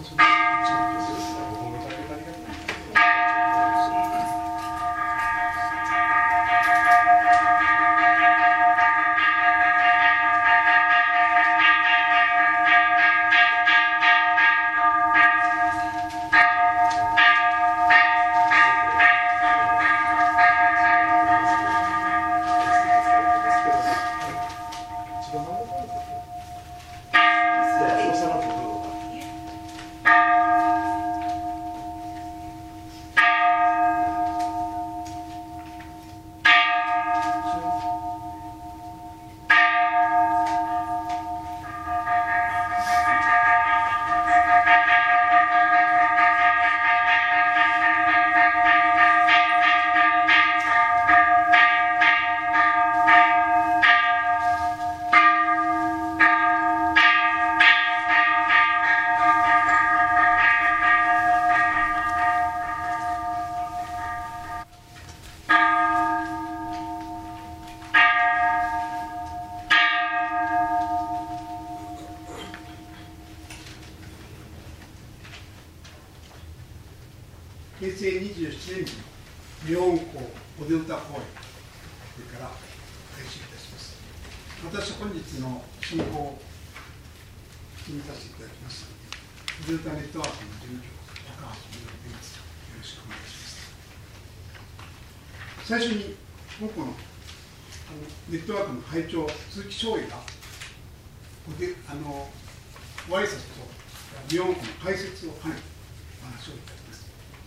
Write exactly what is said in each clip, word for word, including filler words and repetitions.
へいせいにじゅうななねんに明恩校おで歌公演、それから開始いたします。私、本日の進行を進めさせていただきます。おで歌ネットワークの事務局、高橋実です。よろしくお願いします。最初に、本校のあのネットワークの会長、鈴木翔英がおであのご挨拶と明恩校の解説を兼ねてお話をいただきます。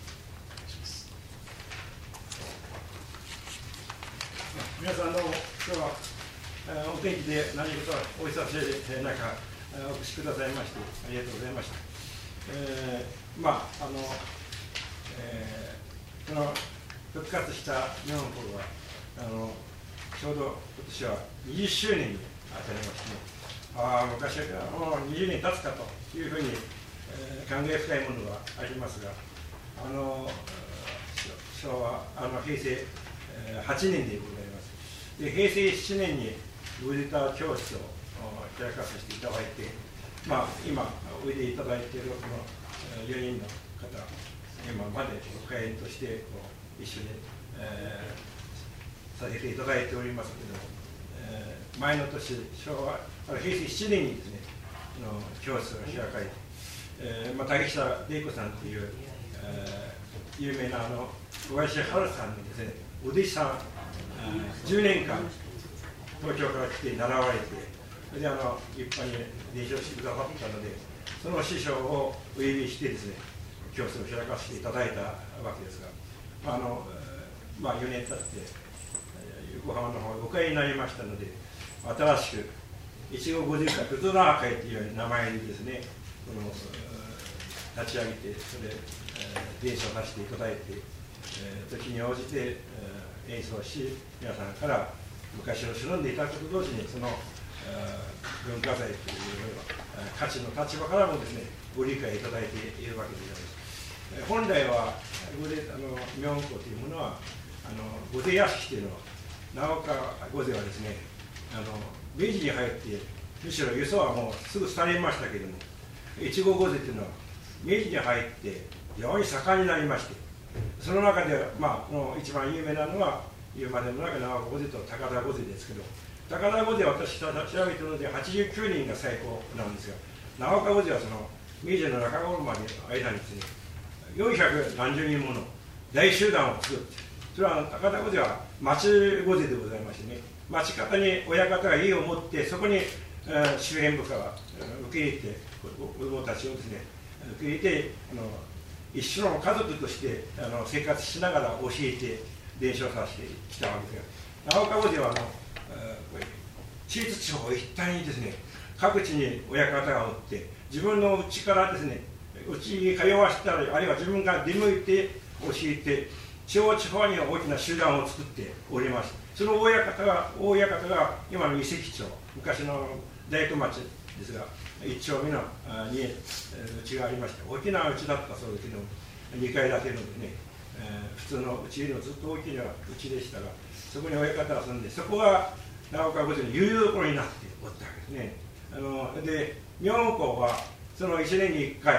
皆さんどうも今日は、えー、お天気で何事はお久しぶりで中、えー、お越しくださいましてありがとうございました。えー、まああの、えー、この復活した明恩校はあのちょうど今年はにじゅっしゅうねんにあたりましてね、ああ昔はもうにじゅうねん経つかというふうに、えー、感慨深いものがありますが、あの昭和あの平成はちねんでございます。でへいせいななねんにおで歌教室を開かさせていただいて、まあ、今おいでいただいているこのよにんの方、今まで会員として一緒に、えー、させていただいておりますけれども、えー、前の年昭和へいせいななねんにですねの教室が開かれて、えーまあ、竹下玲子さんという、えー、有名なあの小林春さんにですねお弟子さんじゅうねんかん東京から来て習われて、それであの立派に伝承してくださったので、その師匠をお呼びしてですね教室を開かせていただいたわけですが、あのまあ、よねん経って横浜の方にお帰りになりましたので、新しく越後御前会宇都長会という名前でですねこの立ち上げて、それで、えー、伝承させていただいて、えー、時に応じて、えー演奏し、皆さんから昔を忍んでいただくと同時に、その文化財という価値の立場からもですね、ご理解いただいているわけであります。本来は、明恩校というものは、あの御前屋敷というのは、長岡御前はですね、あの明治に入って、むしろ輸送はもうすぐ廃れましたけれども、越後御前というのは、明治に入って、非常に盛んになりまして、その中で、まあ、の一番有名なのは、言うまでもなく長岡御前と高田御前ですけど、高田御前は私調べているので、はちじゅうきゅうにんが最高なんですが、長岡御前はその明治の中頃までの間にですね、よんひゃくなんじゅうにんもの大集団を作って、それは高田御前は町御前でございましてね、町方に親方が家を持って、そこに、えー、周辺部下が受け入れて、子供たちをですね、受け入れて、あの一種の家族としてあの生活しながら教えて伝承させてきたわけですが、長岡御前はあの中越地方一帯にですね各地に親方がおって、自分の家からですねうちに通わせたり、あるいは自分が出向いて教えて、地方地方には大きな集団を作っております。その親方が大親方が今の遺跡町、昔の大工町ですが、一丁目のにうちがありまして、大きなうちだったそうですけど、にかい建てのですね、えー、普通のうちよりもずっと大きなうちでしたが、そこに親方が住んで、そこが長岡御前の有用所になっておったわけですね。あので、明恩校はそのいちねんにいっかい、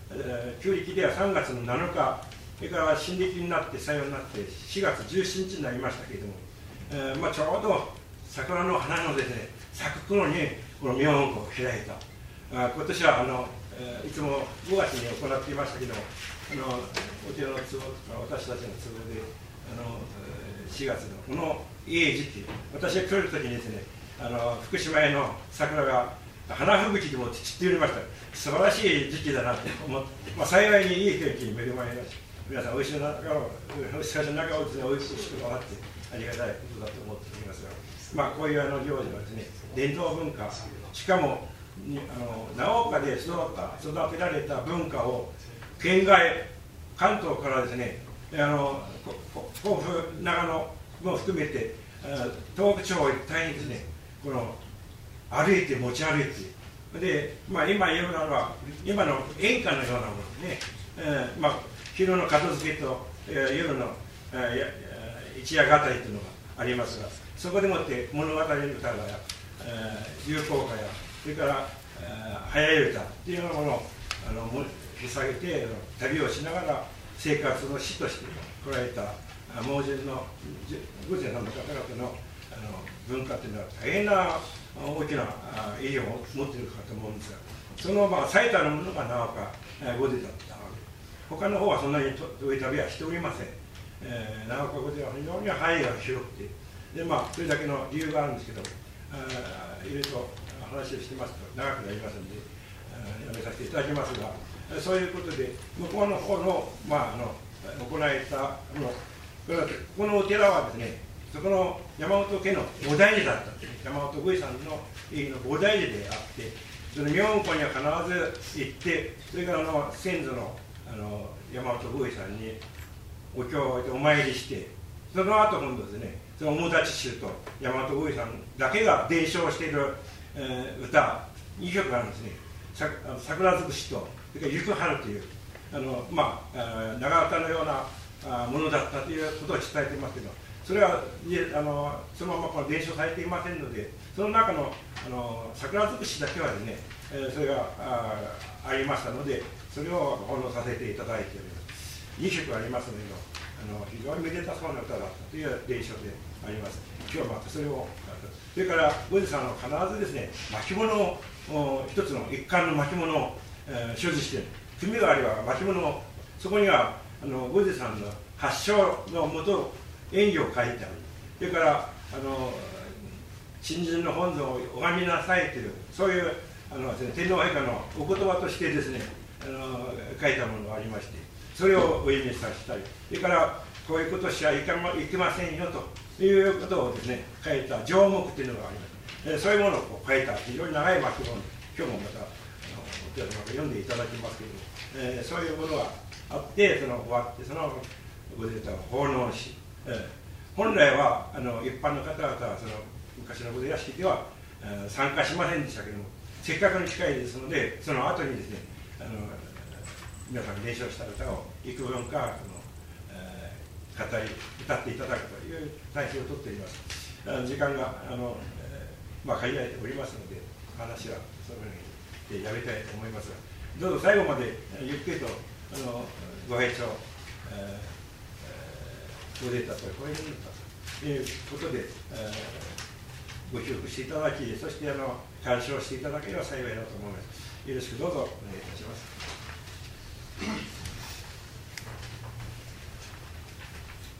旧暦ではさんがつのなのか、それから新暦になってさようになってしがつじゅうしちにちになりましたけれども、えーまあ、ちょうど桜の花のですね咲く頃にこの明王湖を開いた。あ今年はあの、えー、いつもごがつに行っていましたけども、あのお寺の都合とか私たちの都合であのしがつのこのいい時期、私が来るときにですね、あの福島への桜が花吹雪でも散っておりました。素晴らしい時期だなと思って、まあ、幸いにいい天気に恵まれました。皆さんおいしい中をおいしい中をですねおいしく分かってありがたいことだと思っておりますが、まあ、こういうあの行事はですね伝統文化、しかもあの長岡で育った育てられた文化を県外関東からですねあの甲府長野も含めて東北地方一帯にですねこの歩いて持ち歩いてで、まあ、今言うなら今の演歌のようなものね、えーまあ、昼の片付けと、えー、夜の、えー、一夜語りというのがありますが、そこでもって物語の歌が、えー、流行歌やそれから、えー、早い歌っていうようなものをあの引っ提げて旅をしながら生活の師として来られた盲人の御前さんの方々のあの文化というのは大変な大きな意義を持っているかと思うんですが、そのまあ最たるものが長岡御前だったわけで、他の方はそんなに遠い旅はしておりません。えー、長岡御前は非常に範囲が広くて、でまあそれだけの理由があるんですけど、いろいろと話をしてますと長くなりますのでやめさせていただきますが、そういうことで向こうの方のまああの行われたあのこのお寺はですね、そこの山本家の菩提寺だったんです。山本御井さんの家の菩提寺であって、その明王湖には必ず行って、それからあの先祖のあの山本御井さんにお経を置いてお参りして、その後今度ですね、その大立宗と山本御井さんだけが伝承している、えー、歌にきょくあるんですね。さ桜尽くしと、それから雪春という、あのまあ、長唄のようなものだったということを伝えていますけど、それはあのそのままこの伝承されていませんので、その中のあの桜尽くしだけはですね、えー、それが あ, ありましたので、それを奉納させていただいております。にしょくありますので、あの非常にめでたそうな歌だったという伝承であります。今日はまたそれを、それから御前さんは必ずですね、巻物を、一つの一貫の巻物を、えー、所持している。組があれば巻物を、そこにはあの御前さんの発祥のもと演技を書いてある。それからあの新人の本尊を拝みなさいという、そういうあの、ね、天皇陛下のお言葉としてですね、あの書いたものがありまして、それをお読みさせたり、それからこういうことしちゃいけま、いけませんよということをですね書いた条目というのがあります。えそういうものを書いた非常に長い巻物、今日もまたあのお寺様が読んでいただきますけれども、えー、そういうものがあって、その終わって、そのご出た奉納し、えー、本来はあの一般の方々はその昔のご出屋敷では、えー、参加しませんでしたけれども、せっかくの機会ですので、その後にですね、あの皆さんに伝承した歌を幾分かあの、えー、語り歌っていただくという体制をとっております。あの時間があの、えー、まあ限られておりますので、話はそのようにやりたいと思いますが、どうぞ最後までゆっくりとあのご拝聴、えー、ご出たとこういうということで、えー、ご記憶していただき、そしてあの鑑賞していただければ幸いだと思います。よろしくどうぞお願いいたします。